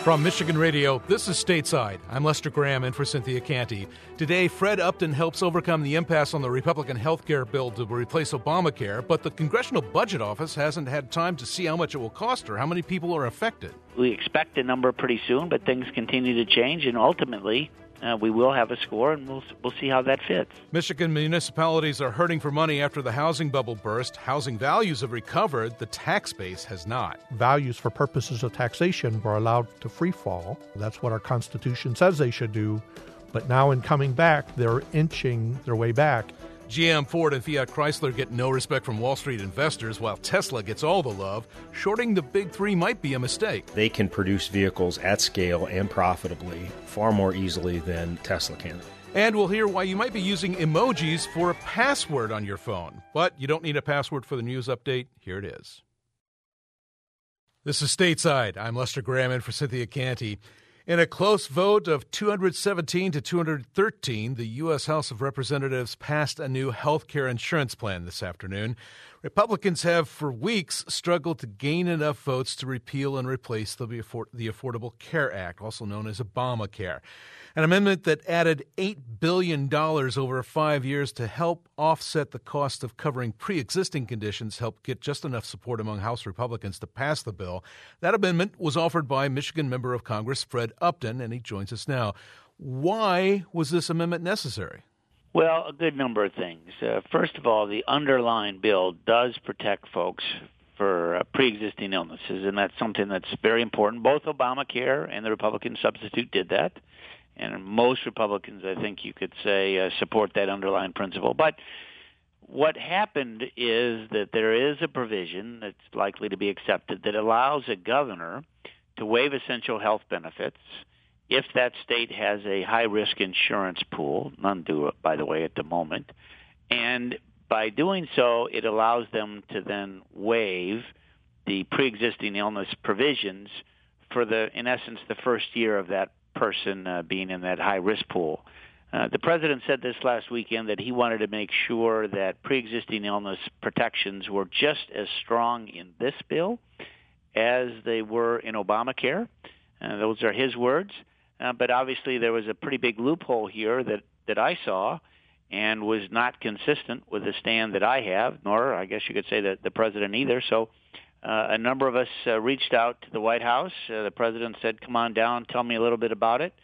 From Michigan Radio, this is Stateside. I'm Lester Graham in for Cynthia Canty. Today, Fred Upton helps overcome the impasse on the Republican health care bill to replace Obamacare, but the Congressional Budget Office hasn't had time to see how much it will cost or how many people are affected. We expect a number pretty soon, but things continue to change, and ultimately we will have a score, and we'll see how that fits. Michigan municipalities are hurting for money after the housing bubble burst. Housing values have recovered. The tax base has not. Values for purposes of taxation were allowed to free fall. That's what our Constitution says they should do. But now in coming back, they're inching their way back. GM, Ford, and Fiat Chrysler get no respect from Wall Street investors, while Tesla gets all the love. Shorting the big three might be a mistake. They can produce vehicles at scale and profitably far more easily than Tesla can. And we'll hear why you might be using emojis for a password on your phone. But you don't need a password for the news update. Here it is. This is Stateside. I'm Lester Graham in for Cynthia Canty. In a close vote of 217 to 213, the U.S. House of Representatives passed a new health care insurance plan this afternoon. Republicans have for weeks struggled to gain enough votes to repeal and replace the Affordable Care Act, also known as Obamacare, an amendment that added $8 billion over 5 years to help offset the cost of covering pre-existing conditions, helped get just enough support among House Republicans to pass the bill. That amendment was offered by Michigan member of Congress Fred Upton, and he joins us now. Why was this amendment necessary? Well, a good number of things. First of all, the underlying bill does protect folks for pre-existing illnesses, and that's something that's very important. Both Obamacare and the Republican substitute did that, and most Republicans, I think you could say, support that underlying principle. But what happened is that there is a provision that's likely to be accepted that allows a governor to waive essential health benefits if that state has a high-risk insurance pool. None do, by the way, at the moment. And by doing so, it allows them to then waive the pre-existing illness provisions for in essence, the first year of that person being in that high-risk pool. The president said this last weekend that he wanted to make sure that pre-existing illness protections were just as strong in this bill as they were in Obamacare. Those are his words. But obviously there was a pretty big loophole here that I saw and was not consistent with the stand that I have, nor I guess you could say that the president either. So a number of us reached out to the White House. The president said, come on down, tell me a little bit about it.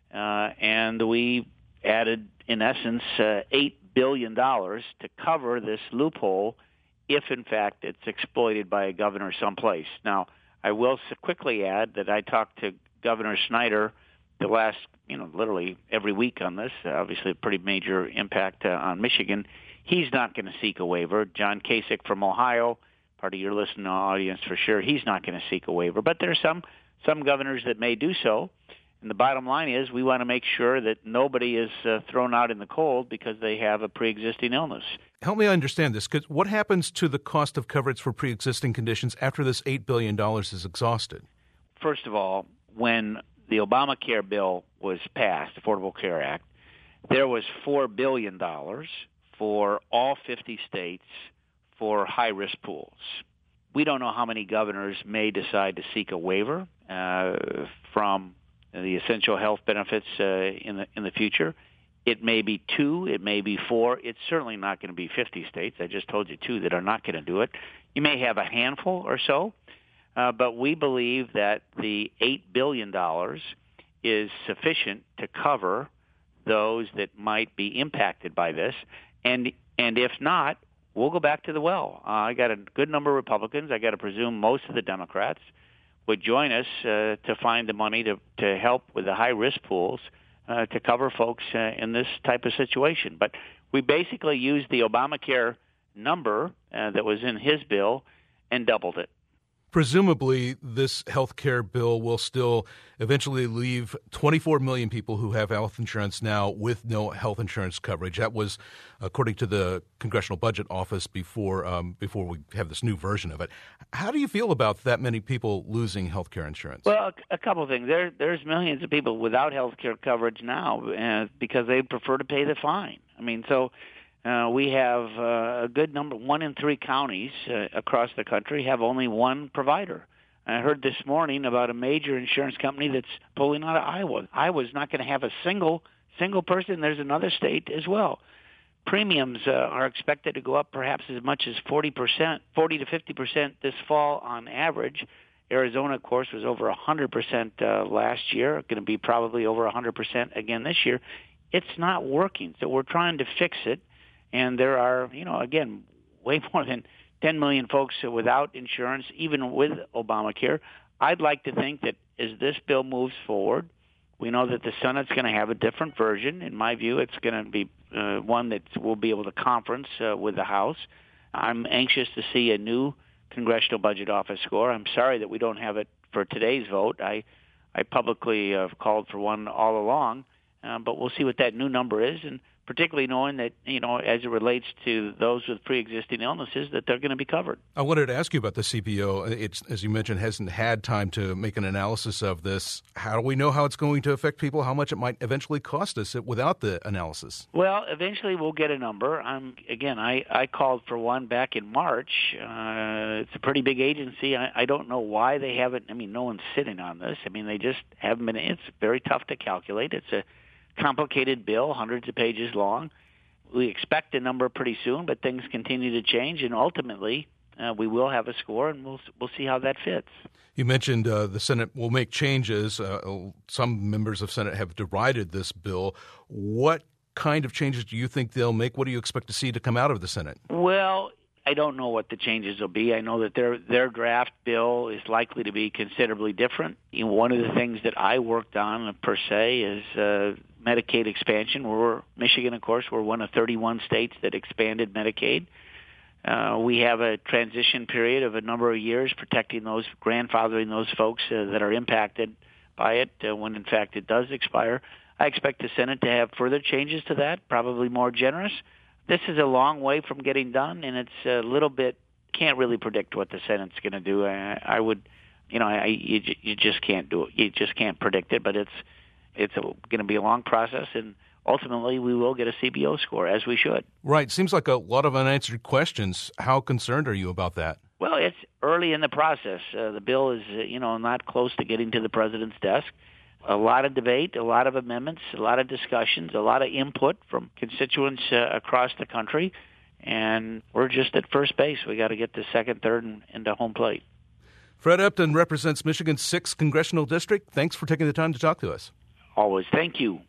And we added, in essence, $8 billion to cover this loophole if, in fact, it's exploited by a governor someplace. Now, I will quickly add that I talked to Governor Snyder the last, literally every week on this. Obviously, a pretty major impact on Michigan. He's not going to seek a waiver. John Kasich from Ohio, part of your listening audience for sure, he's not going to seek a waiver. But there are some governors that may do so. And the bottom line is we want to make sure that nobody is thrown out in the cold because they have a pre-existing illness. Help me understand this, because what happens to the cost of coverage for pre-existing conditions after this $8 billion is exhausted? First of all, when the Obamacare bill was passed, Affordable Care Act, there was $4 billion for all 50 states for high-risk pools. We don't know how many governors may decide to seek a waiver from the essential health benefits in the future. It may be 2, it may be 4. It's certainly not going to be 50 states. I just told you 2 that are not going to do it. You may have a handful or so, but we believe that the $8 billion is sufficient to cover those that might be impacted by this. And if not, we'll go back to the well. I got a good number of Republicans. I got to presume most of the Democrats would join us to find the money to help with the high-risk pools to cover folks in this type of situation. But we basically used the Obamacare number that was in his bill and doubled it. Presumably, this health care bill will still eventually leave 24 million people who have health insurance now with no health insurance coverage. That was according to the Congressional Budget Office before we have this new version of it. How do you feel about that many people losing health care insurance? Well, a couple of things. There's millions of people without health care coverage now because they prefer to pay the fine. I mean, so we have a good number. 1 in 3 counties across the country have only one provider. I heard this morning about a major insurance company that's pulling out of Iowa. Iowa's not going to have a single person. There's another state as well. Premiums are expected to go up perhaps as much as 40%, 40 to 50% this fall on average. Arizona, of course, was over 100% last year, going to be probably over 100% again this year. It's not working, so we're trying to fix it. And there are, again, way more than 10 million folks without insurance, even with Obamacare. I'd like to think that as this bill moves forward, we know that the Senate's going to have a different version. In my view, it's going to be one that we'll be able to conference with the House. I'm anxious to see a new Congressional Budget Office score. I'm sorry that we don't have it for today's vote. I publicly called for one all along, but we'll see what that new number is, and particularly knowing that, as it relates to those with pre-existing illnesses, that they're going to be covered. I wanted to ask you about the CBO. It's, as you mentioned, hasn't had time to make an analysis of this. How do we know how it's going to affect people, how much it might eventually cost us without the analysis? Well, eventually we'll get a number. I called for one back in March. It's a pretty big agency. I don't know why they haven't. No one's sitting on this. They just haven't been. It's very tough to calculate. It's a complicated bill, hundreds of pages long. We expect a number pretty soon, but things continue to change, and ultimately we will have a score, and we'll see how that fits. You mentioned the Senate will make changes. Some members of Senate have derided this bill. What kind of changes do you think they'll make? What do you expect to see to come out of the Senate? Well, I don't know what the changes will be. I know that their draft bill is likely to be considerably different. One of the things that I worked on, per se, is Medicaid expansion. Michigan, of course, we're one of 31 states that expanded Medicaid. We have a transition period of a number of years protecting grandfathering those folks that are impacted by it when, in fact, it does expire. I expect the Senate to have further changes to that, probably more generous. This is a long way from getting done, and it's a little bit, can't really predict what the Senate's going to do. You just can't do it. You just can't predict it, but it's going to be a long process, and ultimately we will get a CBO score, as we should. Right. Seems like a lot of unanswered questions. How concerned are you about that? Well, it's early in the process. The bill is, not close to getting to the president's desk. A lot of debate, a lot of amendments, a lot of discussions, a lot of input from constituents across the country, and we're just at first base. We got to get to second, third, and into home plate. Fred Upton represents Michigan's 6th Congressional District. Thanks for taking the time to talk to us. Always. Thank you.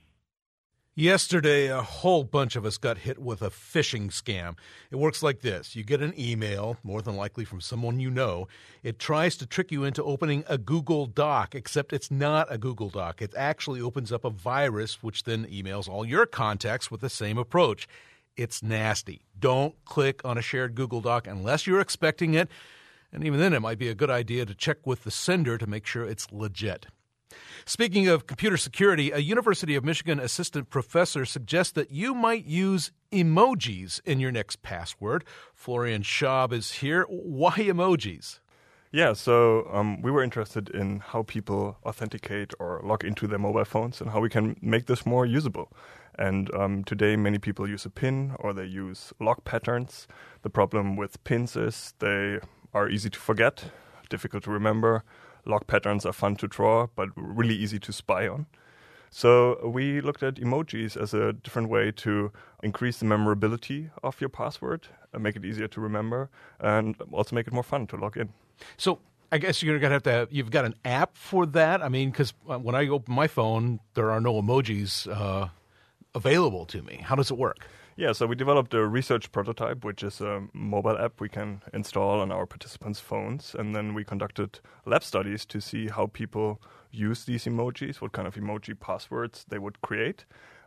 Yesterday, a whole bunch of us got hit with a phishing scam. It works like this. You get an email, more than likely from someone you know. It tries to trick you into opening a Google Doc, except it's not a Google Doc. It actually opens up a virus, which then emails all your contacts with the same approach. It's nasty. Don't click on a shared Google Doc unless you're expecting it. And even then, it might be a good idea to check with the sender to make sure it's legit. Speaking of computer security, a University of Michigan assistant professor suggests that you might use emojis in your next password. Florian Schaub is here. Why emojis? Yeah, so we were interested in how people authenticate or log into their mobile phones and how we can make this more usable. And today many people use a PIN or they use log patterns. The problem with PINs is they are easy to forget, difficult to remember. Log patterns are fun to draw, but really easy to spy on. So we looked at emojis as a different way to increase the memorability of your password, make it easier to remember, and also make it more fun to log in. So I guess you've got an app for that? Because when I open my phone, there are no emojis available to me. How does it work? Yeah, so we developed a research prototype, which is a mobile app we can install on our participants' phones. And then we conducted lab studies to see how people use these emojis, what kind of emoji passwords they would create.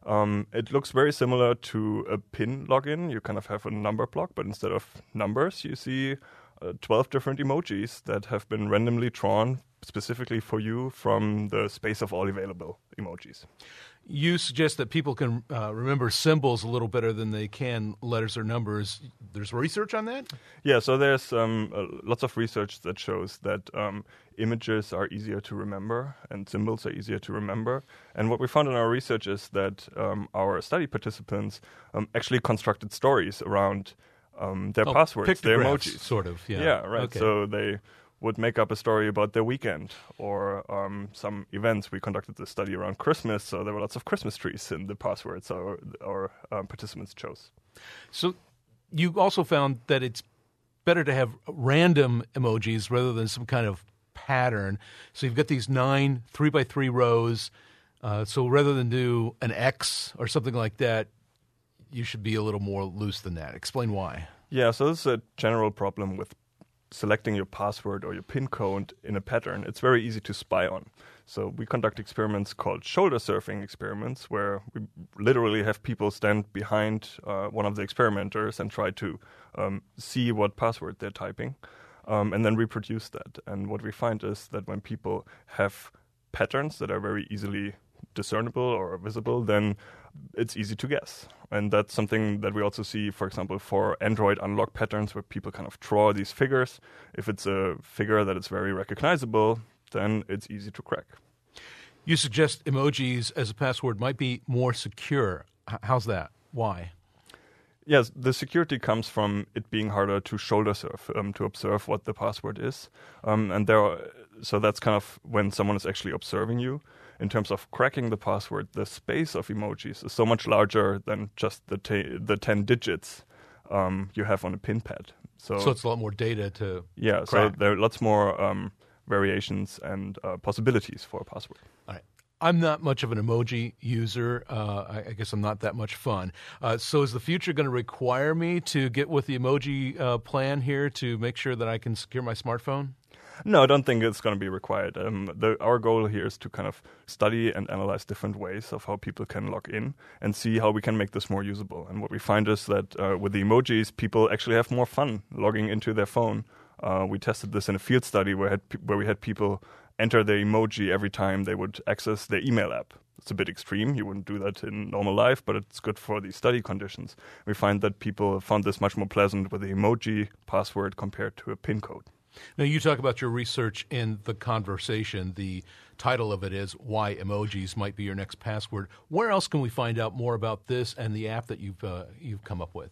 It looks very similar to a PIN login. You kind of have a number block, but instead of numbers, you see 12 different emojis that have been randomly drawn specifically for you from the space of all available emojis. You suggest that people can remember symbols a little better than they can letters or numbers. There's research on that? Yeah, so there's lots of research that shows that images are easier to remember and symbols are easier to remember. And what we found in our research is that our study participants actually constructed stories around their passwords, their emojis. Sort of, yeah. Yeah, right. Okay. So they would make up a story about their weekend or some events. We conducted this study around Christmas, so there were lots of Christmas trees in the passwords our participants chose. So you also found that it's better to have random emojis rather than some kind of pattern. So you've got these 9 3x3 rows. So rather than do an X or something like that, you should be a little more loose than that. Explain why. Yeah, so this is a general problem with selecting your password or your PIN code in a pattern. It's very easy to spy on. So we conduct experiments called shoulder surfing experiments, where we literally have people stand behind one of the experimenters and try to see what password they're typing, and then reproduce that. And what we find is that when people have patterns that are very easily discernible or visible, then it's easy to guess. And that's something that we also see, for example, for Android unlock patterns, where people kind of draw these figures. If it's a figure that is very recognizable, then it's easy to crack. You suggest emojis as a password might be more secure. How's that? Why? Yes, the security comes from it being harder to shoulder surf, to observe what the password is. So that's kind of when someone is actually observing you. In terms of cracking the password, the space of emojis is so much larger than just the 10 digits you have on a PIN pad. So it's a lot more data to crack. So there are lots more variations and possibilities for a password. All right. I'm not much of an emoji user. I guess I'm not that much fun. So is the future going to require me to get with the emoji plan here to make sure that I can secure my smartphone? No, I don't think it's going to be required. Our goal here is to kind of study and analyze different ways of how people can log in and see how we can make this more usable. And what we find is that with the emojis, people actually have more fun logging into their phone. We tested this in a field study where we had people enter their emoji every time they would access their email app. It's a bit extreme. You wouldn't do that in normal life, but it's good for the study conditions. We find that people found this much more pleasant with the emoji password compared to a PIN code. Now, you talk about your research in the conversation. The title of it is Why Emojis Might Be Your Next Password. Where else can we find out more about this and the app that you've come up with?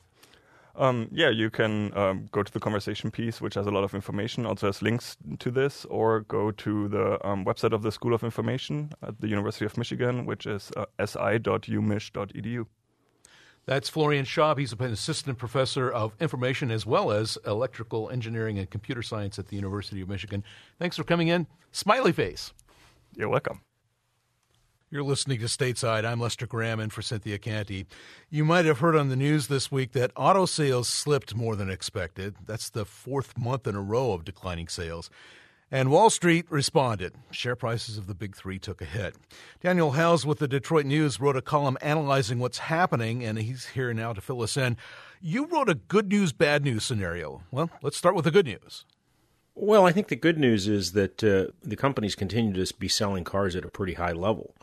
You can go to the conversation piece, which has a lot of information, also has links to this, or go to the website of the School of Information at the University of Michigan, which is si.umich.edu. That's Florian Schaub. He's an assistant professor of information as well as electrical engineering and computer science at the University of Michigan. Thanks for coming in. Smiley face. You're welcome. You're listening to Stateside. I'm Lester Graham in for Cynthia Canty. You might have heard on the news this week that auto sales slipped more than expected. That's the 4th month in a row of declining sales. And Wall Street responded. Share prices of the big three took a hit. Daniel Howes with the Detroit News wrote a column analyzing what's happening, and he's here now to fill us in. You wrote a good news, bad news scenario. Well, let's start with the good news. Well, I think the good news is that the companies continue to be selling cars at a pretty high level.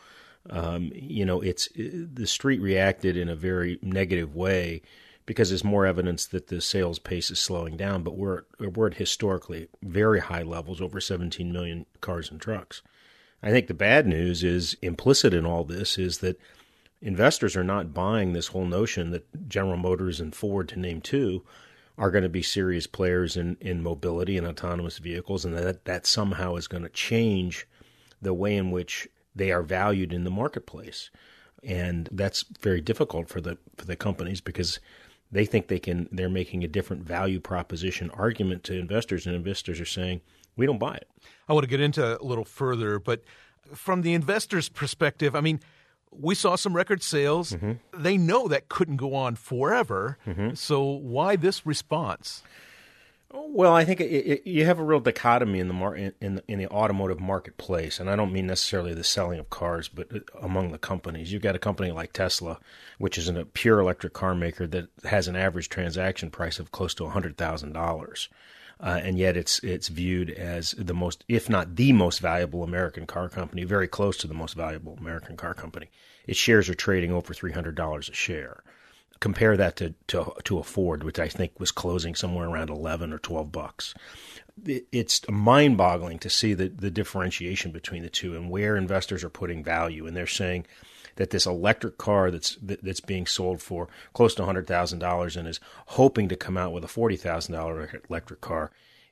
The street reacted in a very negative way because there's more evidence that the sales pace is slowing down, but we're at historically very high levels, over 17 million cars and trucks. I think the bad news is implicit in all this is that investors are not buying this whole notion that General Motors and Ford, to name two, are going to be serious players in mobility and autonomous vehicles, and that somehow is going to change the way in which they are valued in the marketplace. And that's very difficult for the companies because they think they're making a different value proposition argument to investors, and investors are saying, we don't buy it. I want to get into a little further, but from the investor's perspective, I mean, we saw some record sales. Mm-hmm. They know that couldn't go on forever. Mm-hmm. So why this response? Well, I think you have a real dichotomy in the automotive marketplace, and I don't mean necessarily the selling of cars, but among the companies. You've got a company like Tesla, which is a pure electric car maker that has an average transaction price of close to $100,000, and yet it's viewed as the most, if not the most valuable American car company, very close to the most valuable American car company. Its shares are trading over $300 a share. Compare that to a Ford, which I think was closing somewhere around $11 or $12. It's mind-boggling to see the differentiation between the two and where investors are putting value. And they're saying that this electric car that's being sold for close to $100,000 and is hoping to come out with a $40,000 electric car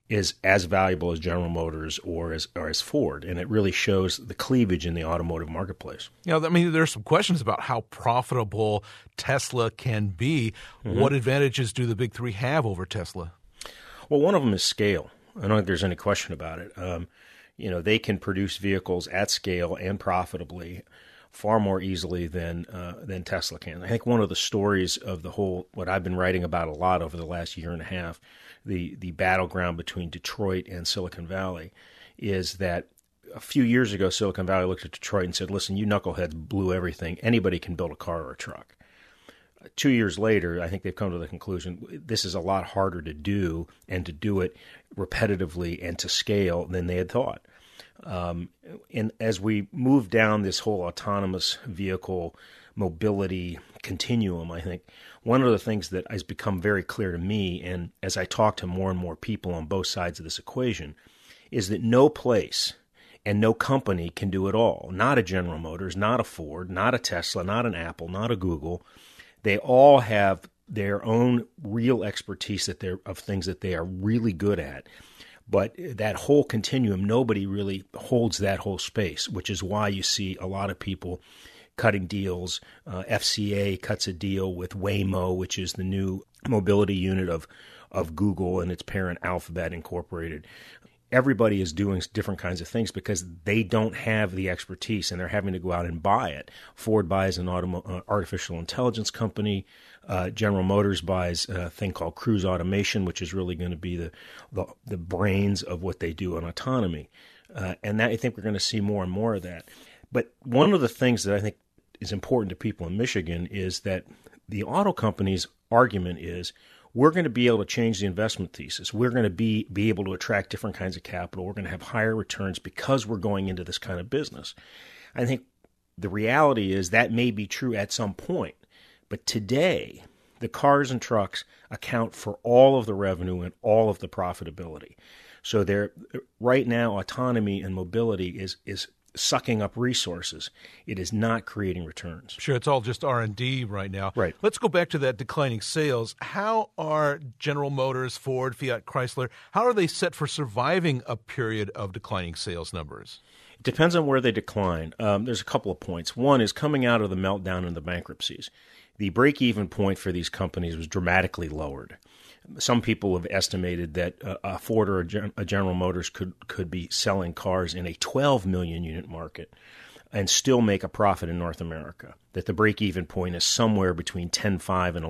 is as valuable as General Motors or as Ford, and it really shows the cleavage in the automotive marketplace. Yeah, I mean, there's some questions about how profitable Tesla can be. Mm-hmm. What advantages do the big three have over Tesla? Well, one of them is scale. I don't think there's any question about it. They can produce vehicles at scale and profitably far more easily than Tesla can. I think one of the stories of the whole, what I've been writing about a lot over the last year and a half, the battleground between Detroit and Silicon Valley, is that a few years ago, Silicon Valley looked at Detroit and said, listen, you knuckleheads blew everything. Anybody can build a car or a truck. 2 years later, I think they've come to the conclusion this is a lot harder to do, and to do it repetitively and to scale than they had thought. And as we move down this whole autonomous vehicle mobility continuum, I think one of the things that has become very clear to me, and as I talk to more and more people on both sides of this equation, is that no place and no company can do it all. Not a General Motors, not a Ford, not a Tesla, not an Apple, not a Google. They all have their own real expertise of things that they are really good at. But that whole continuum, nobody really holds that whole space, which is why you see a lot of people cutting deals. FCA cuts a deal with Waymo, which is the new mobility unit of Google and its parent Alphabet Incorporated. Everybody is doing different kinds of things because they don't have the expertise, and they're having to go out and buy it. Ford buys an artificial intelligence company. General Motors buys a thing called Cruise Automation, which is really going to be the brains of what they do on autonomy. And that, I think we're going to see more and more of that. But one of the things that I think is important to people in Michigan is that the auto companies' argument is, we're going to be able to change the investment thesis. We're going to be able to attract different kinds of capital. We're going to have higher returns because we're going into this kind of business. I think the reality is that may be true at some point. But today, the cars and trucks account for all of the revenue and all of the profitability. So right now, autonomy and mobility is sucking up resources. It is not creating returns. Sure, it's all just R&D right now. Right. Let's go back to that declining sales. How are General Motors, Ford, Fiat, Chrysler, how are they set for surviving a period of declining sales numbers? It depends on where they decline. There's a couple of points. One is coming out of the meltdown and the bankruptcies. The break-even point for these companies was dramatically lowered. Some people have estimated that a Ford or a General Motors could be selling cars in a 12 million unit market and still make a profit in North America, that the break-even point is somewhere between 10.5 and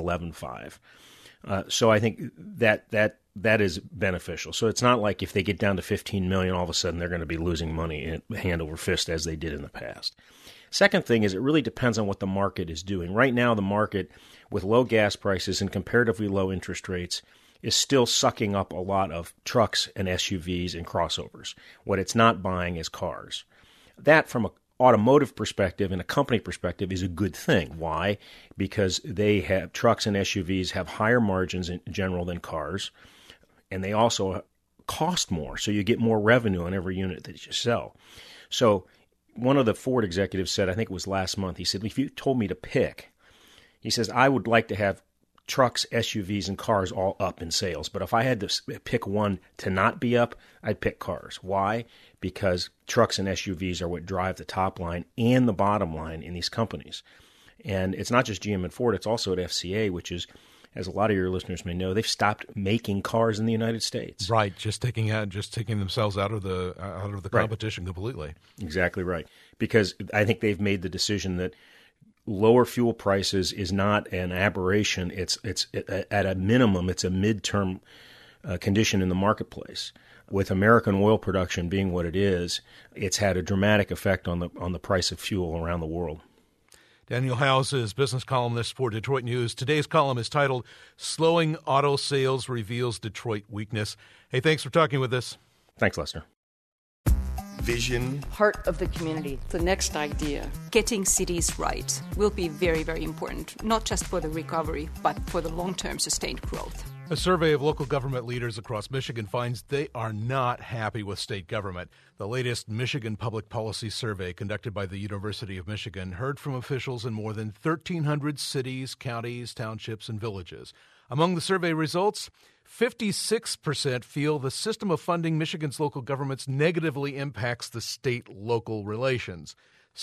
11.5. So I think that is beneficial. So it's not like if they get down to 15 million, all of a sudden they're going to be losing money hand over fist as they did in the past. Second thing is it really depends on what the market is doing. Right now, the market, with low gas prices and comparatively low interest rates, is still sucking up a lot of trucks and SUVs and crossovers. What it's not buying is cars. That, from an automotive perspective and a company perspective, is a good thing. Why? Because trucks and SUVs have higher margins in general than cars, and they also cost more, so you get more revenue on every unit that you sell. So one of the Ford executives said, I think it was last month, he said, if you told me to pick, he says, I would like to have trucks, SUVs, and cars all up in sales. But if I had to pick one to not be up, I'd pick cars. Why? Because trucks and SUVs are what drive the top line and the bottom line in these companies. And it's not just GM and Ford, it's also at FCA, which is, as a lot of your listeners may know, they've stopped making cars in the United States. Right, just taking themselves out of the competition completely. Exactly right. Because I think they've made the decision that lower fuel prices is not an aberration. It's at a minimum, it's a midterm condition in the marketplace. With American oil production being what it is, it's had a dramatic effect on the price of fuel around the world. Daniel Howes is business columnist for Detroit News. Today's column is titled, Slowing Auto Sales Reveals Detroit Weakness. Hey, thanks for talking with us. Thanks, Lester. Vision. Heart of the community. The next idea. Getting cities right will be very, very important, not just for the recovery, but for the long-term sustained growth. A survey of local government leaders across Michigan finds they are not happy with state government. The latest Michigan Public Policy Survey conducted by the University of Michigan heard from officials in more than 1,300 cities, counties, townships, and villages. Among the survey results, 56% feel the system of funding Michigan's local governments negatively impacts the state-local relations.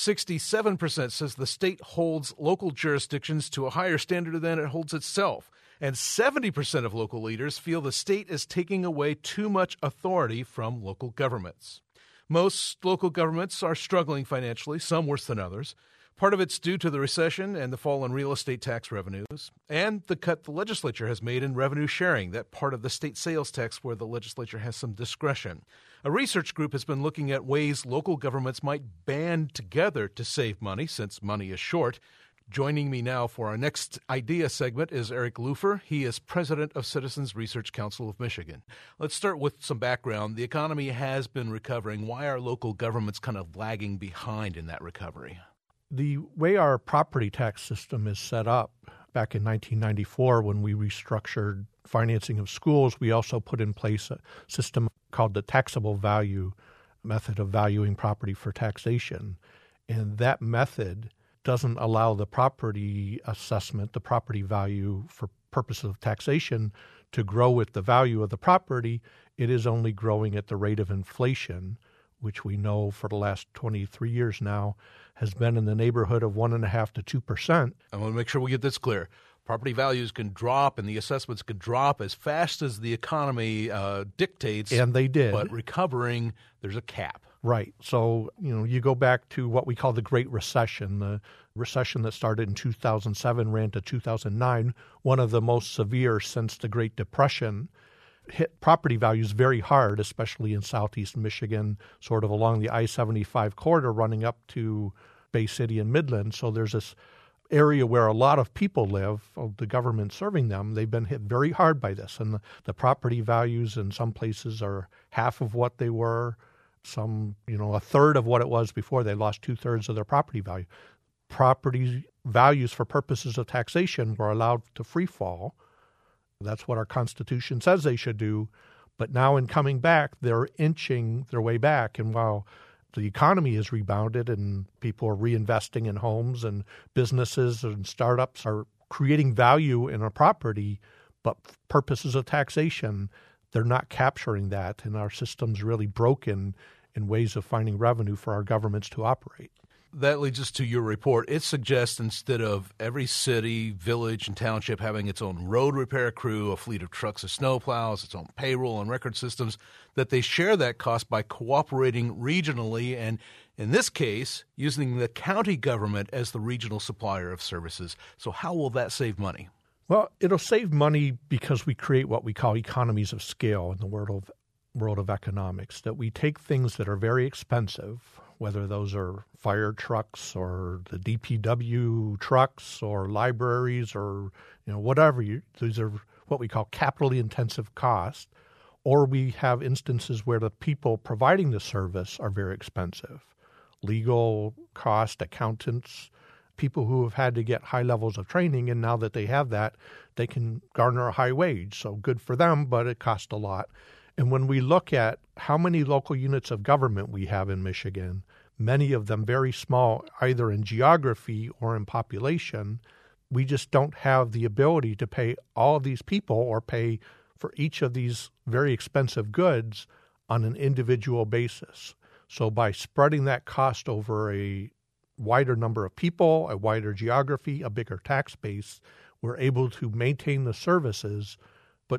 67% says the state holds local jurisdictions to a higher standard than it holds itself. And 70% of local leaders feel the state is taking away too much authority from local governments. Most local governments are struggling financially, some worse than others. Part of it's due to the recession and the fall in real estate tax revenues, and the cut the legislature has made in revenue sharing, that part of the state sales tax where the legislature has some discretion. A research group has been looking at ways local governments might band together to save money, since money is short. Joining me now for our next idea segment is Eric Lufer. He is president of Citizens Research Council of Michigan. Let's start with some background. The economy has been recovering. Why are local governments kind of lagging behind in that recovery? The way our property tax system is set up, back in 1994 when we restructured financing of schools, we also put in place a system called the taxable value method of valuing property for taxation. And that method doesn't allow the property assessment, the property value for purposes of taxation, to grow with the value of the property. It is only growing at the rate of inflation, which we know for the last 23 years now has been in the neighborhood of 1.5% to 2%. I want to make sure we get this clear. Property values can drop and the assessments can drop as fast as the economy dictates. And they did. But recovering, there's a cap. Right. So, you go back to what we call the Great Recession. The recession that started in 2007 ran to 2009, one of the most severe since the Great Depression. Hit property values very hard, especially in southeast Michigan, sort of along the I-75 corridor running up to Bay City and Midland. So there's this area where a lot of people live, the government serving them. They've been hit very hard by this. And the property values in some places are half of what they were, some, a third of what it was before. They lost 2/3 of their property value. Property values for purposes of taxation were allowed to free fall. That's what our Constitution says they should do. But now in coming back, they're inching their way back. And while the economy has rebounded and people are reinvesting in homes and businesses and startups are creating value in a property, but purposes of taxation, they're not capturing that. And our system's really broken in ways of finding revenue for our governments to operate. That leads us to your report. It suggests instead of every city, village, and township having its own road repair crew, a fleet of trucks or snowplows, its own payroll and record systems, that they share that cost by cooperating regionally and, in this case, using the county government as the regional supplier of services. So how will that save money? Well, it'll save money because we create what we call economies of scale in the world of economics, that we take things that are very expensive, whether those are fire trucks or the DPW trucks or libraries or whatever. These are what we call capitally intensive costs. Or we have instances where the people providing the service are very expensive. Legal cost, accountants, people who have had to get high levels of training, and now that they have that, they can garner a high wage. So good for them, but it costs a lot. And when we look at how many local units of government we have in Michigan, many of them very small, either in geography or in population, we just don't have the ability to pay all of these people or pay for each of these very expensive goods on an individual basis. So by spreading that cost over a wider number of people, a wider geography, a bigger tax base, we're able to maintain the services but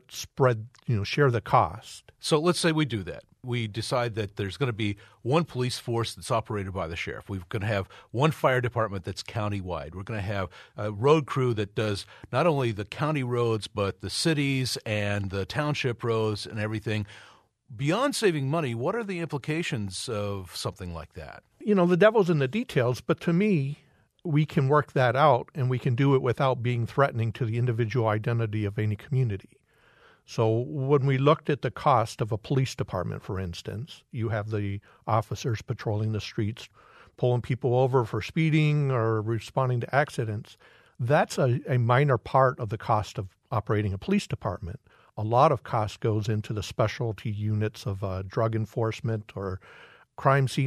share the cost. So let's say we do that. We decide that there's going to be one police force that's operated by the sheriff. We're going to have one fire department that's countywide. We're going to have a road crew that does not only the county roads, but the cities and the township roads and everything. Beyond saving money, what are the implications of something like that? The devil's in the details, but to me, we can work that out and we can do it without being threatening to the individual identity of any community. So when we looked at the cost of a police department, for instance, you have the officers patrolling the streets, pulling people over for speeding or responding to accidents. That's a minor part of the cost of operating a police department. A lot of cost goes into the specialty units of drug enforcement or crime scene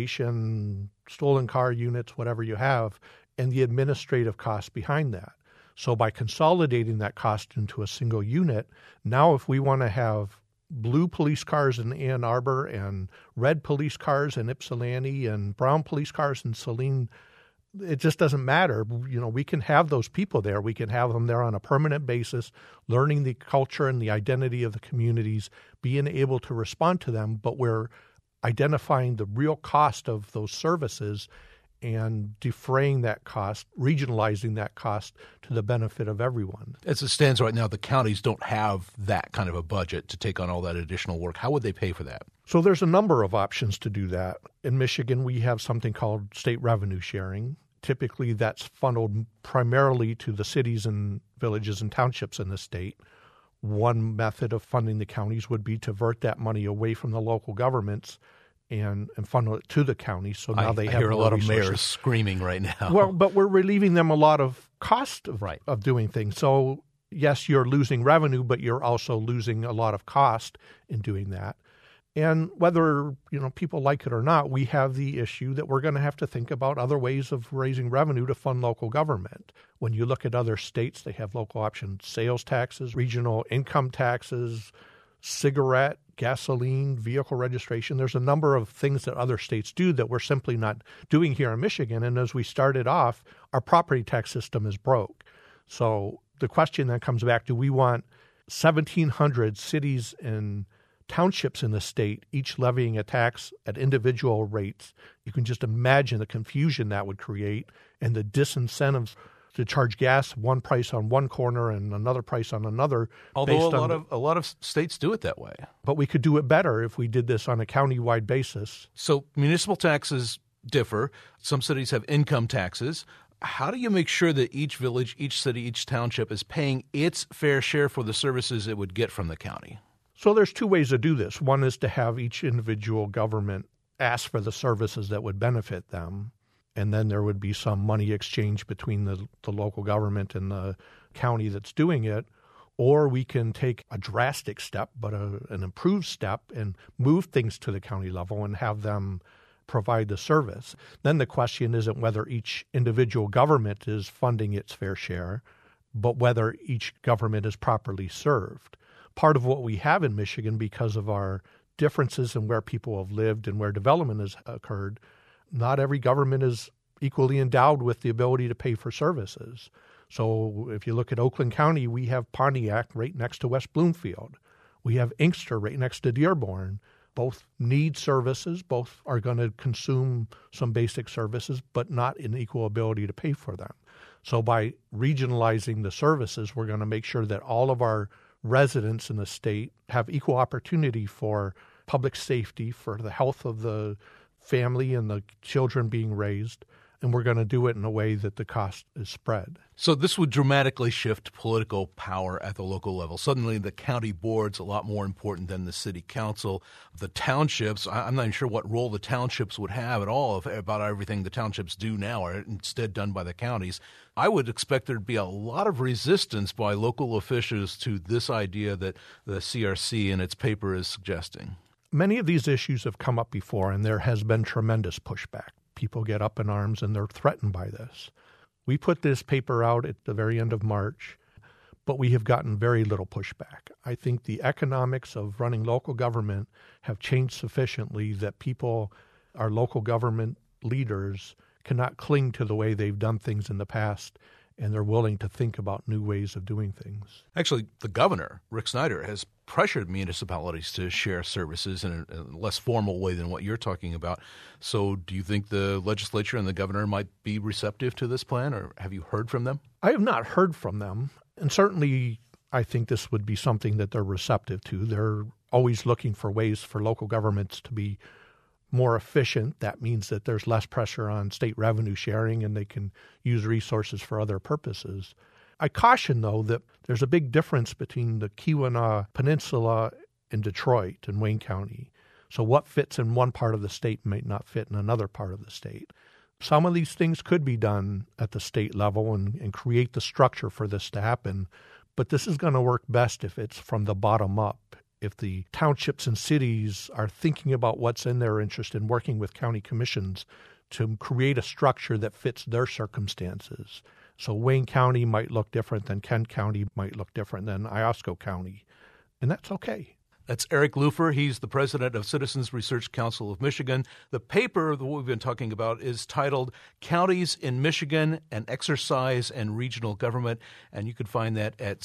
investigation, stolen car units, whatever you have, and the administrative costs behind that. So by consolidating that cost into a single unit, now if we want to have blue police cars in Ann Arbor and red police cars in Ypsilanti and brown police cars in Saline, it just doesn't matter. We can have those people there. We can have them there on a permanent basis, learning the culture and the identity of the communities, being able to respond to them, but we're identifying the real cost of those services and defraying that cost, regionalizing that cost to the benefit of everyone. As it stands right now, the counties don't have that kind of a budget to take on all that additional work. How would they pay for that? So there's a number of options to do that. In Michigan, we have something called state revenue sharing. Typically, that's funneled primarily to the cities and villages and townships in the state. One method of funding the counties would be to divert that money away from the local governments and funnel it to the county. So now they have hear a lot resources. of mayors screaming right now. Well, but we're relieving them a lot of cost Right. of doing things. So yes, you're losing revenue, but you're also losing a lot of cost in doing that. And whether people like it or not, we have the issue that we're going to have to think about other ways of raising revenue to fund local government. When you look at other states, they have local option sales taxes, regional income taxes, cigarette, gasoline, vehicle registration. There's a number of things that other states do that we're simply not doing here in Michigan. And as we started off, our property tax system is broke. So the question then comes back, do we want 1,700 cities and townships in the state, each levying a tax at individual rates? You can just imagine the confusion that would create and the disincentives to charge gas one price on one corner and another price on another. Although a lot of states do it that way. But we could do it better if we did this on a county-wide basis. So municipal taxes differ. Some cities have income taxes. How do you make sure that each village, each city, each township is paying its fair share for the services it would get from the county? So there's two ways to do this. One is to have each individual government ask for the services that would benefit them, and then there would be some money exchange between the local government and the county that's doing it. Or we can take a drastic step, but an improved step, and move things to the county level and have them provide the service. Then the question isn't whether each individual government is funding its fair share, but whether each government is properly served. Part of what we have in Michigan, because of our differences in where people have lived and where development has occurred, not every government is equally endowed with the ability to pay for services. So if you look at Oakland County, we have Pontiac right next to West Bloomfield. We have Inkster right next to Dearborn. Both need services. Both are going to consume some basic services, but not in equal ability to pay for them. So by regionalizing the services, we're going to make sure that all of our residents in the state have equal opportunity for public safety, for the health of the family and the children being raised, and we're going to do it in a way that the cost is spread. So this would dramatically shift political power at the local level. Suddenly the county board's a lot more important than the city council. The townships, I'm not even sure what role the townships would have at all about everything the townships do now are instead done by the counties. I would expect there'd be a lot of resistance by local officials to this idea that the CRC in its paper is suggesting. Many of these issues have come up before, and there has been tremendous pushback. People get up in arms, and they're threatened by this. We put this paper out at the very end of March, but we have gotten very little pushback. I think the economics of running local government have changed sufficiently that people, our local government leaders, cannot cling to the way they've done things in the past, and they're willing to think about new ways of doing things. Actually, the governor, Rick Snyder, has pressured municipalities to share services in a less formal way than what you're talking about. So do you think the legislature and the governor might be receptive to this plan, or have you heard from them? I have not heard from them, and certainly I think this would be something that they're receptive to. They're always looking for ways for local governments to be more efficient. That means that there's less pressure on state revenue sharing and they can use resources for other purposes. I caution, though, that there's a big difference between the Keweenaw Peninsula and Detroit and Wayne County. So what fits in one part of the state might not fit in another part of the state. Some of these things could be done at the state level and create the structure for this to happen, but this is going to work best if it's from the bottom up. If the townships and cities are thinking about what's in their interest and working with county commissions to create a structure that fits their circumstances, So Wayne County might look different than Kent County, might look different than Iosco County, and that's okay. That's Eric Lufer. He's the president of Citizens Research Council of Michigan. The paper that we've been talking about is titled Counties in Michigan, an Exercise in Regional Government, and you can find that at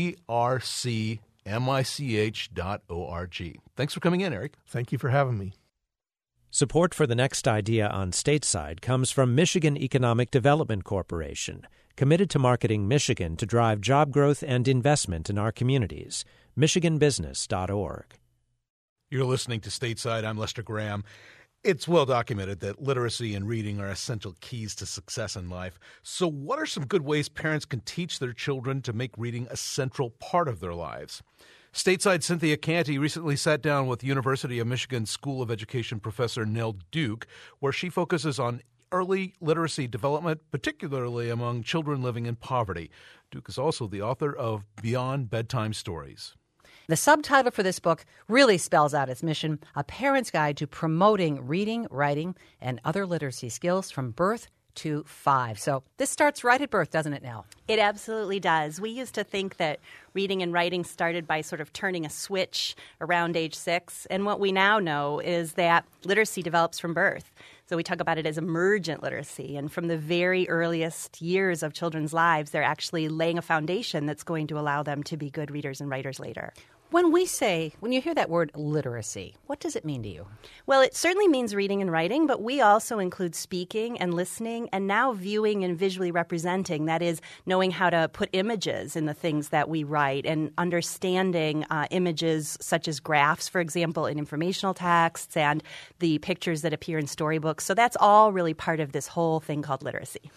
crcmich.org. Thanks for coming in, Eric. Thank you for having me. Support for the next idea on Stateside comes from Michigan Economic Development Corporation, committed to marketing Michigan to drive job growth and investment in our communities. MichiganBusiness.org. You're listening to Stateside. I'm Lester Graham. It's well documented that literacy and reading are essential keys to success in life. So what are some good ways parents can teach their children to make reading a central part of their lives? Stateside Cynthia Canty recently sat down with University of Michigan School of Education professor Nell Duke, where she focuses on early literacy development, particularly among children living in poverty. Duke is also the author of Beyond Bedtime Stories. The subtitle for this book really spells out its mission, A Parent's Guide to Promoting Reading, Writing, and Other Literacy Skills from Birth to 5. So this starts right at birth, doesn't it, Nell? It absolutely does. We used to think that reading and writing started by sort of turning a switch around age 6. And what we now know is that literacy develops from birth. So we talk about it as emergent literacy. And from the very earliest years of children's lives, they're actually laying a foundation that's going to allow them to be good readers and writers later. When you hear that word literacy, what does it mean to you? Well, it certainly means reading and writing, but we also include speaking and listening and now viewing and visually representing. That is, knowing how to put images in the things that we write and understanding images such as graphs, for example, in informational texts and the pictures that appear in storybooks. So that's all really part of this whole thing called literacy.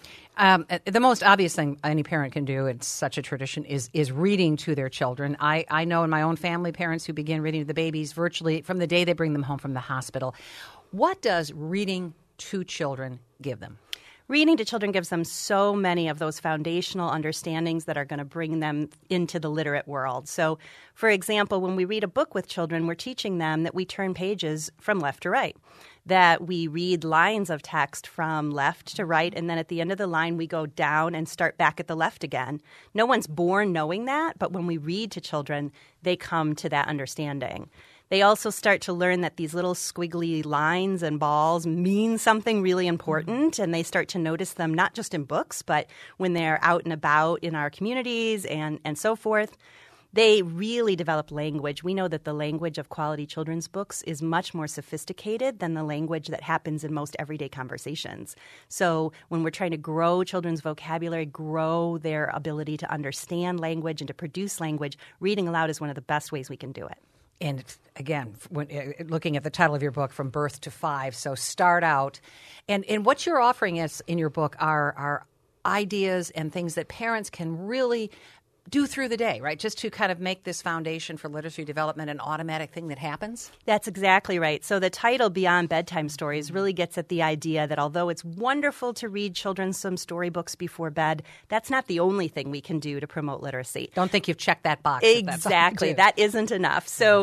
The most obvious thing any parent can do in such a tradition is reading to their children. I know in my own family parents who begin reading to the babies virtually from the day they bring them home from the hospital. What does reading to children give them? Reading to children gives them so many of those foundational understandings that are going to bring them into the literate world. So, for example, when we read a book with children, we're teaching them that we turn pages from left to right, that we read lines of text from left to right, and then at the end of the line, we go down and start back at the left again. No one's born knowing that, but when we read to children, they come to that understanding. They also start to learn that these little squiggly lines and balls mean something really important, and they start to notice them not just in books, but when they're out and about in our communities and so forth. They really develop language. We know that the language of quality children's books is much more sophisticated than the language that happens in most everyday conversations. So when we're trying to grow children's vocabulary, grow their ability to understand language and to produce language, reading aloud is one of the best ways we can do it. And again, looking at the title of your book, From Birth to 5, so start out. And what you're offering us in your book are ideas and things that parents can really do through the day, right? Just to kind of make this foundation for literacy development an automatic thing that happens? That's exactly right. So the title, Beyond Bedtime Stories, really gets at the idea that although it's wonderful to read children some storybooks before bed, that's not the only thing we can do to promote literacy. Don't think you've checked that box. Exactly. That isn't enough. So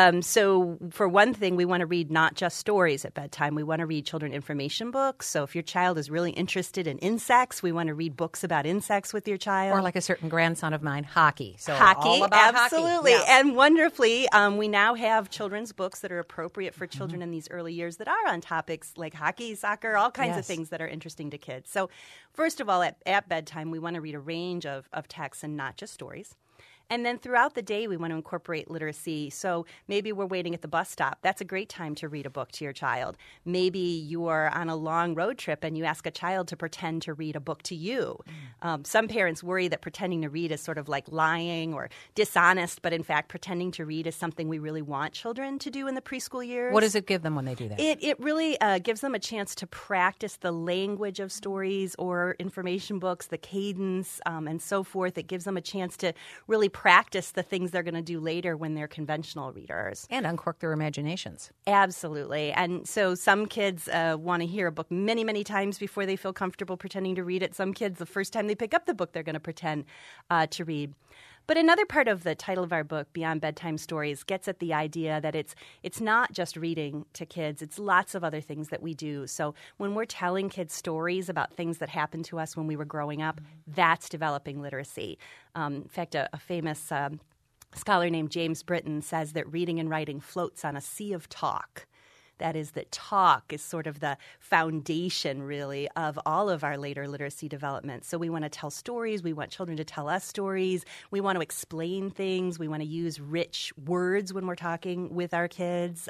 for one thing, we want to read not just stories at bedtime. We want to read children information books. So if your child is really interested in insects, we want to read books about insects with your child. Or like a certain grandson of mine, hockey. So hockey, all about absolutely. Hockey. Yeah. And wonderfully, we now have children's books that are appropriate for children in these early years that are on topics like hockey, soccer, all kinds of things that are interesting to kids. So first of all, at bedtime, we want to read a range of texts and not just stories. And then throughout the day, we want to incorporate literacy. So maybe we're waiting at the bus stop. That's a great time to read a book to your child. Maybe you are on a long road trip and you ask a child to pretend to read a book to you. Some parents worry that pretending to read is sort of like lying or dishonest, but in fact, pretending to read is something we really want children to do in the preschool years. What does it give them when they do that? It really gives them a chance to practice the language of stories or information books, the cadence, and so forth. It gives them a chance to really practice the things they're going to do later when they're conventional readers. And uncork their imaginations. Absolutely. And so some kids want to hear a book many, many times before they feel comfortable pretending to read it. Some kids, the first time they pick up the book, they're going to pretend to read. But another part of the title of our book, Beyond Bedtime Stories, gets at the idea that it's not just reading to kids. It's lots of other things that we do. So when we're telling kids stories about things that happened to us when we were growing up, that's developing literacy. In fact, a famous scholar named James Britton says that reading and writing floats on a sea of talk. That is, that talk is sort of the foundation, really, of all of our later literacy development. So we want to tell stories. We want children to tell us stories. We want to explain things. We want to use rich words when we're talking with our kids.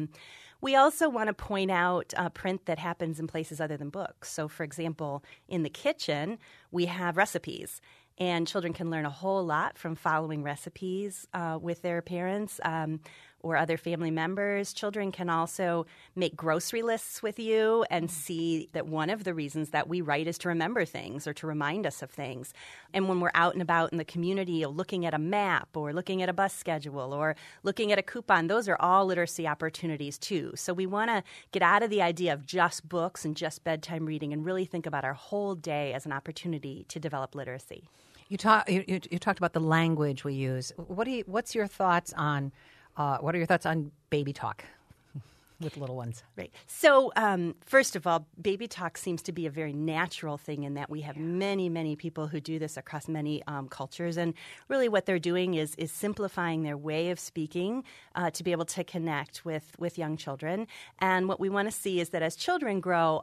We also want to point out print that happens in places other than books. So, for example, in the kitchen, we have recipes. And children can learn a whole lot from following recipes with their parents or other family members. Children can also make grocery lists with you and see that one of the reasons that we write is to remember things or to remind us of things. And when we're out and about in the community, looking at a map or looking at a bus schedule or looking at a coupon, those are all literacy opportunities too. So we want to get out of the idea of just books and just bedtime reading and really think about our whole day as an opportunity to develop literacy. You talked about the language we use. What's your thoughts on what are your thoughts on baby talk with little ones? Right. So first of all, baby talk seems to be a very natural thing in that we have many, many people who do this across many cultures. And really what they're doing is simplifying their way of speaking to be able to connect with young children. And what we want to see is that as children grow,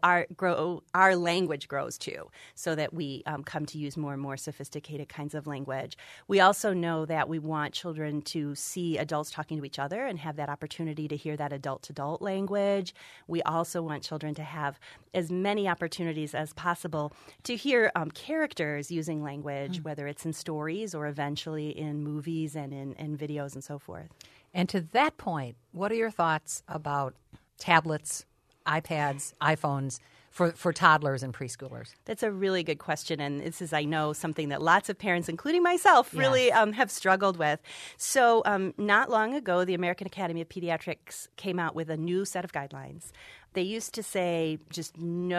our language grows too, so that we come to use more and more sophisticated kinds of language. We also know that we want children to see adults talking to each other and have that opportunity to hear that adult-to-adult language. We also want children to have as many opportunities as possible to hear characters using language, whether it's in stories or eventually in movies and in videos and so forth. And to that point, what are your thoughts about tablets, iPads, iPhones for toddlers and preschoolers? That's a really good question, and this is, I know, something that lots of parents, including myself, really have struggled with. So not long ago, the American Academy of Pediatrics came out with a new set of guidelines. They used to say just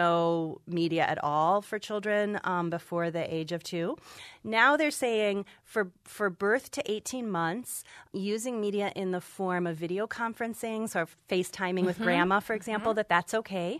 no media at all for children before the age of 2. Now they're saying for birth to 18 months, using media in the form of video conferencing, so FaceTiming with grandma, for example, that's okay.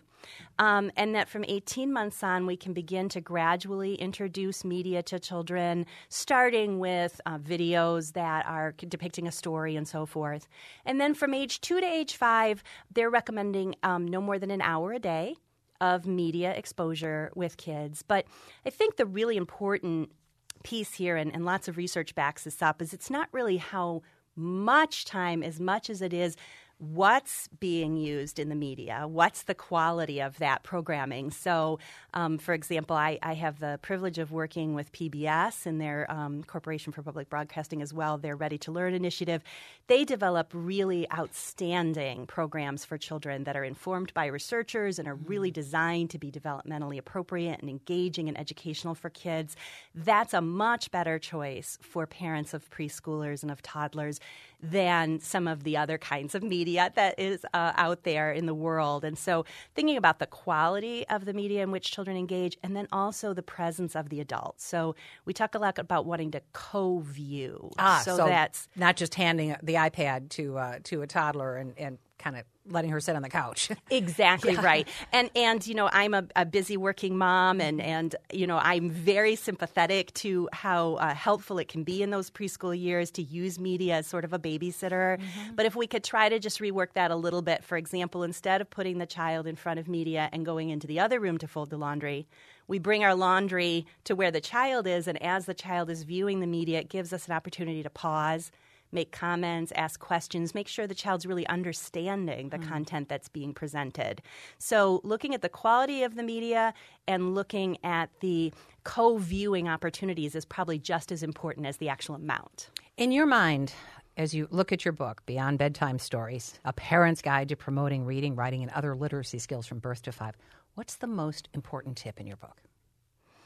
And that from 18 months on, we can begin to gradually introduce media to children, starting with videos that are depicting a story and so forth. And then from age 2 to age 5, they're recommending no more than an hour a day of media exposure with kids. But I think the really important piece here, and lots of research backs this up, is it's not really how much time as much as it is what's being used in the media, what's the quality of that programming. So, for example, I have the privilege of working with PBS and their Corporation for Public Broadcasting as well, their Ready to Learn initiative. They develop really outstanding programs for children that are informed by researchers and are really designed to be developmentally appropriate and engaging and educational for kids. That's a much better choice for parents of preschoolers and of toddlers than some of the other kinds of media that is out there in the world. And so thinking about the quality of the media in which children engage and then also the presence of the adults. So we talk a lot about wanting to co-view. So that's not just handing the iPad to a toddler and kind of letting her sit on the couch. Exactly right. And you know, I'm a busy working mom and you know, I'm very sympathetic to how helpful it can be in those preschool years to use media as sort of a babysitter. But if we could try to just rework that a little bit, for example, instead of putting the child in front of media and going into the other room to fold the laundry, we bring our laundry to where the child is, and as the child is viewing the media, it gives us an opportunity to pause, make comments, ask questions, make sure the child's really understanding the content that's being presented. So looking at the quality of the media and looking at the co-viewing opportunities is probably just as important as the actual amount. In your mind, as you look at your book, Beyond Bedtime Stories, A Parent's Guide to Promoting Reading, Writing, and Other Literacy Skills from Birth to 5, what's the most important tip in your book?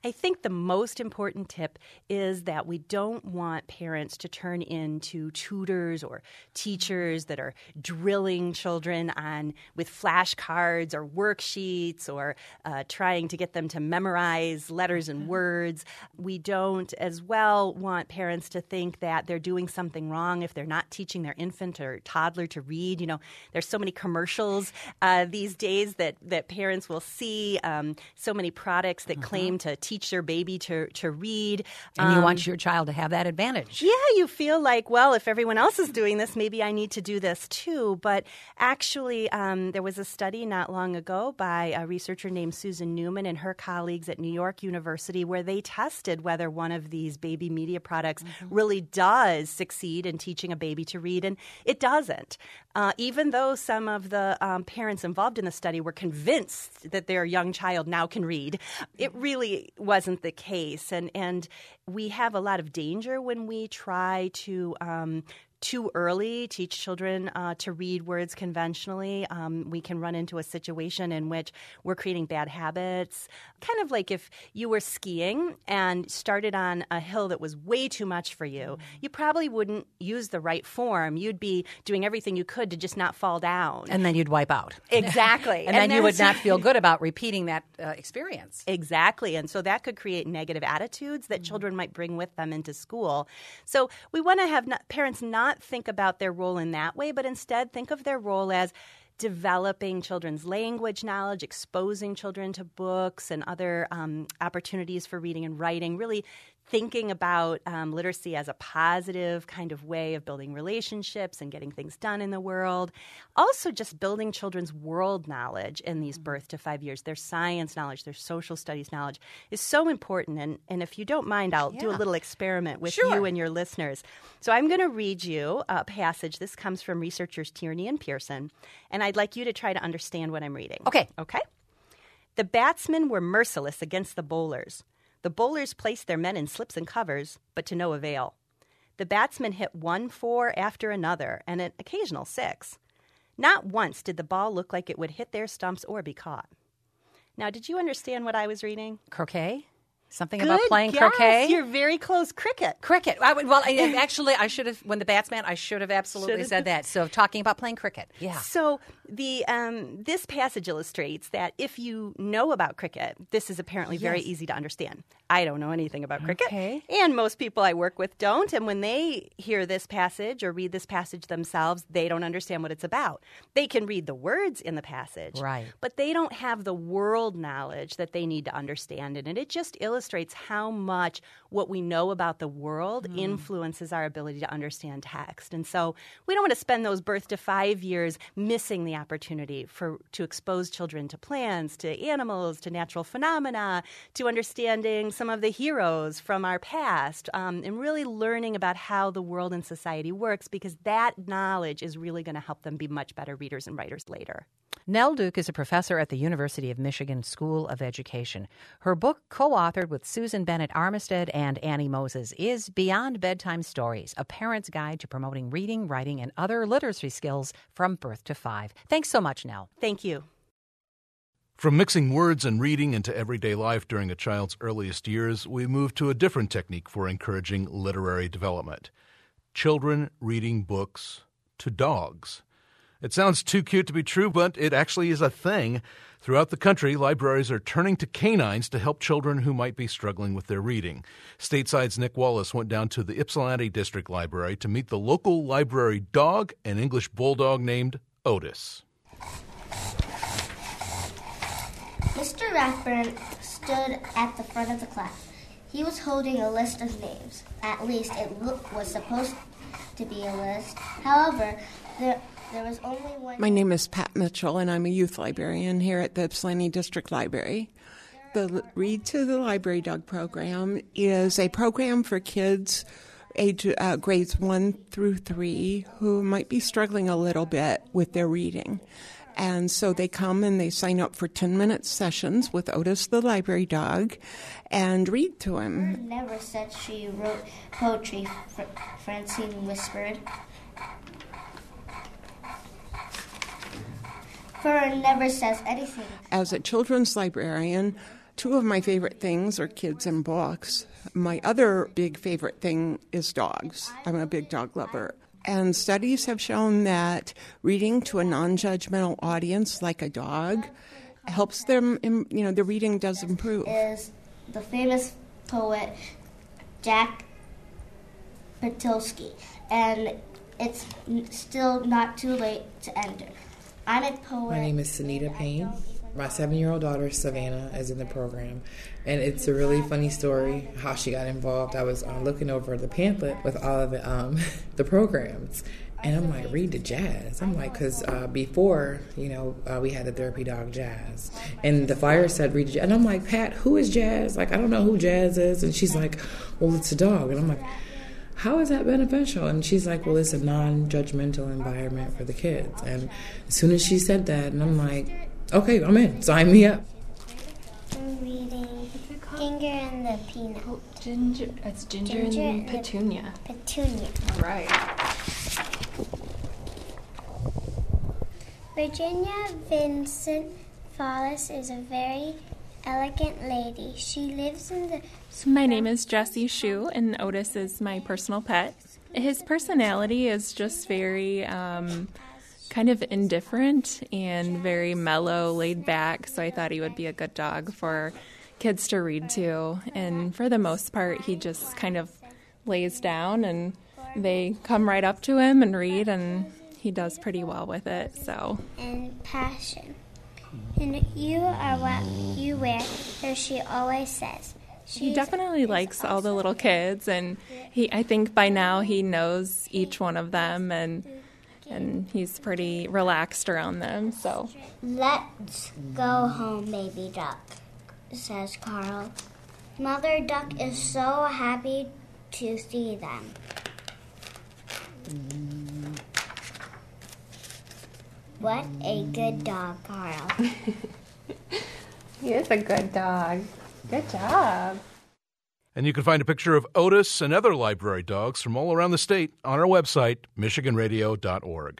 I think the most important tip is that we don't want parents to turn into tutors or teachers that are drilling children with flashcards or worksheets or trying to get them to memorize letters and words. We don't as well want parents to think that they're doing something wrong if they're not teaching their infant or toddler to read. You know, there's so many commercials these days that parents will see, so many products that claim to teach their baby to read. And you want your child to have that advantage. Yeah, you feel like, well, if everyone else is doing this, maybe I need to do this too. But actually, there was a study not long ago by a researcher named Susan Newman and her colleagues at New York University where they tested whether one of these baby media products really does succeed in teaching a baby to read, and it doesn't. Even though some of the parents involved in the study were convinced that their young child now can read, it really wasn't the case. And we have a lot of danger when we try to too early teach children to read words conventionally. We can run into a situation in which we're creating bad habits. Kind of like if you were skiing and started on a hill that was way too much for you, you probably wouldn't use the right form. You'd be doing everything you could to just not fall down. And then you'd wipe out. Exactly. and then you would not feel good about repeating that experience. Exactly. And so that could create negative attitudes that children might bring with them into school. So we want to have parents not think about their role in that way, but instead think of their role as developing children's language knowledge, exposing children to books and other opportunities for reading and writing, really thinking about literacy as a positive kind of way of building relationships and getting things done in the world. Also just building children's world knowledge in these birth to 5 years. Their science knowledge, their social studies knowledge is so important. And if you don't mind, I'll do a little experiment with you and your listeners. So I'm going to read you a passage. This comes from researchers Tierney and Pearson. And I'd like you to try to understand what I'm reading. Okay. The batsmen were merciless against the bowlers. The bowlers placed their men in slips and covers, but to no avail. The batsmen hit 1 4 after another, and an occasional 6. Not once did the ball look like it would hit their stumps or be caught. Now, did you understand what I was reading? Croquet? Something Good about playing guess. croquet? You're very close. Cricket. Actually, I should have, when the batsman, I should have absolutely said that. So talking about playing cricket. Yeah. So this passage illustrates that if you know about cricket, this is apparently very easy to understand. I don't know anything about cricket. Okay. And most people I work with don't. And when they hear this passage or read this passage themselves, they don't understand what it's about. They can read the words in the passage. Right. But they don't have the world knowledge that they need to understand it. And it just illustrates how much what we know about the world influences our ability to understand text. And so we don't want to spend those birth to 5 years missing the opportunity to expose children to plants, to animals, to natural phenomena, to understanding some of the heroes from our past, and really learning about how the world and society works, because that knowledge is really going to help them be much better readers and writers later. Nell Duke is a professor at the University of Michigan School of Education. Her book, co-authored with Susan Bennett Armistead and Annie Moses, is Beyond Bedtime Stories, a parent's guide to promoting reading, writing, and other literacy skills from birth to 5. Thanks so much, Nell. Thank you. From mixing words and reading into everyday life during a child's earliest years, we move to a different technique for encouraging literary development. Children reading books to dogs. It sounds too cute to be true, but it actually is a thing. Throughout the country, libraries are turning to canines to help children who might be struggling with their reading. Stateside's Nick Wallace went down to the Ypsilanti District Library to meet the local library dog, an English bulldog named Otis. Mr. Rathburn stood at the front of the class. He was holding a list of names. At least it was supposed to be a list. However, there was only one. My name is Pat Mitchell, and I'm a youth librarian here at the Ypsilanti District Library. The Read to the Library Dog program is a program for kids age grades 1 through 3 who might be struggling a little bit with their reading. And so they come and they sign up for 10-minute sessions with Otis the library dog and read to him. Never said she wrote poetry, Francine whispered. Fern never says anything. As a children's librarian, Two of my favorite things are kids and books. My other big favorite thing is dogs. I'm a big dog lover. And studies have shown that reading to a non-judgmental audience like a dog helps them, the reading does improve. Is the famous poet Jack Patulski, and it's still not too late to enter. I'm a poet. My name is Sunita Payne. My 7-year-old daughter, Savannah, is in the program. And it's a really funny story how she got involved. I was looking over the pamphlet with all of the programs. And I'm like, read to Jazz. I'm like, because before, we had the therapy dog Jazz. And the flyer said, read to Jazz. And I'm like, Pat, who is Jazz? Like, I don't know who Jazz is. And she's like, well, it's a dog. And I'm like, how is that beneficial? And she's like, well, it's a non-judgmental environment for the kids. And as soon as she said that, and I'm like, okay, I'm in. Sign me up. I'm reading Ginger and the Peanut. Oh, Ginger. It's Ginger and Petunia. Petunia. All right. Virginia Vincent Fallis is a very elegant lady. She lives in the... My name is Jessie Shue, and Otis is my personal pet. His personality is just very kind of indifferent and very mellow, laid back, so I thought he would be a good dog for kids to read to. And for the most part, he just kind of lays down, and they come right up to him and read, and he does pretty well with it. So. And passion. And you are what you wear, so she always says. He definitely likes all the little kids, and I think by now he knows each one of them, and he's pretty relaxed around them. So let's go home, baby duck, says Carl. Mother duck is so happy to see them. What a good dog, Carl. He is a good dog. Good job. And you can find a picture of Otis and other library dogs from all around the state on our website, michiganradio.org.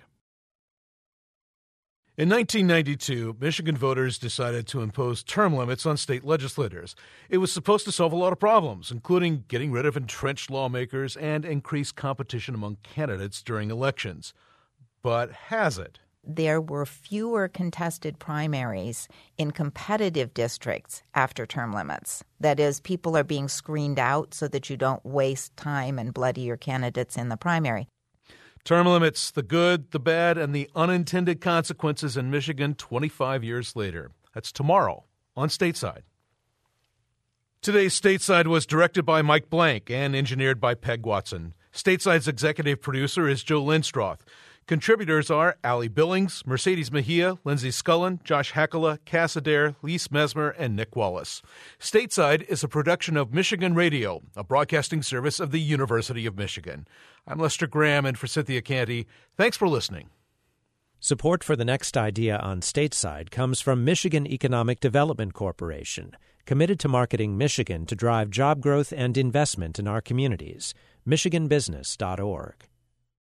In 1992, Michigan voters decided to impose term limits on state legislators. It was supposed to solve a lot of problems, including getting rid of entrenched lawmakers and increase competition among candidates during elections. But has it? There were fewer contested primaries in competitive districts after term limits. That is, people are being screened out so that you don't waste time and bloody your candidates in the primary. Term limits, the good, the bad, and the unintended consequences in Michigan 25 years later. That's tomorrow on Stateside. Today's Stateside was directed by Mike Blank and engineered by Peg Watson. Stateside's executive producer is Joe Lindstroth. Contributors are Allie Billings, Mercedes Mejia, Lindsay Scullen, Josh Hackala, Cass Adair, Lise Mesmer, and Nick Wallace. Stateside is a production of Michigan Radio, a broadcasting service of the University of Michigan. I'm Lester Graham, and for Cynthia Canty, thanks for listening. Support for the next idea on Stateside comes from Michigan Economic Development Corporation, committed to marketing Michigan to drive job growth and investment in our communities. MichiganBusiness.org.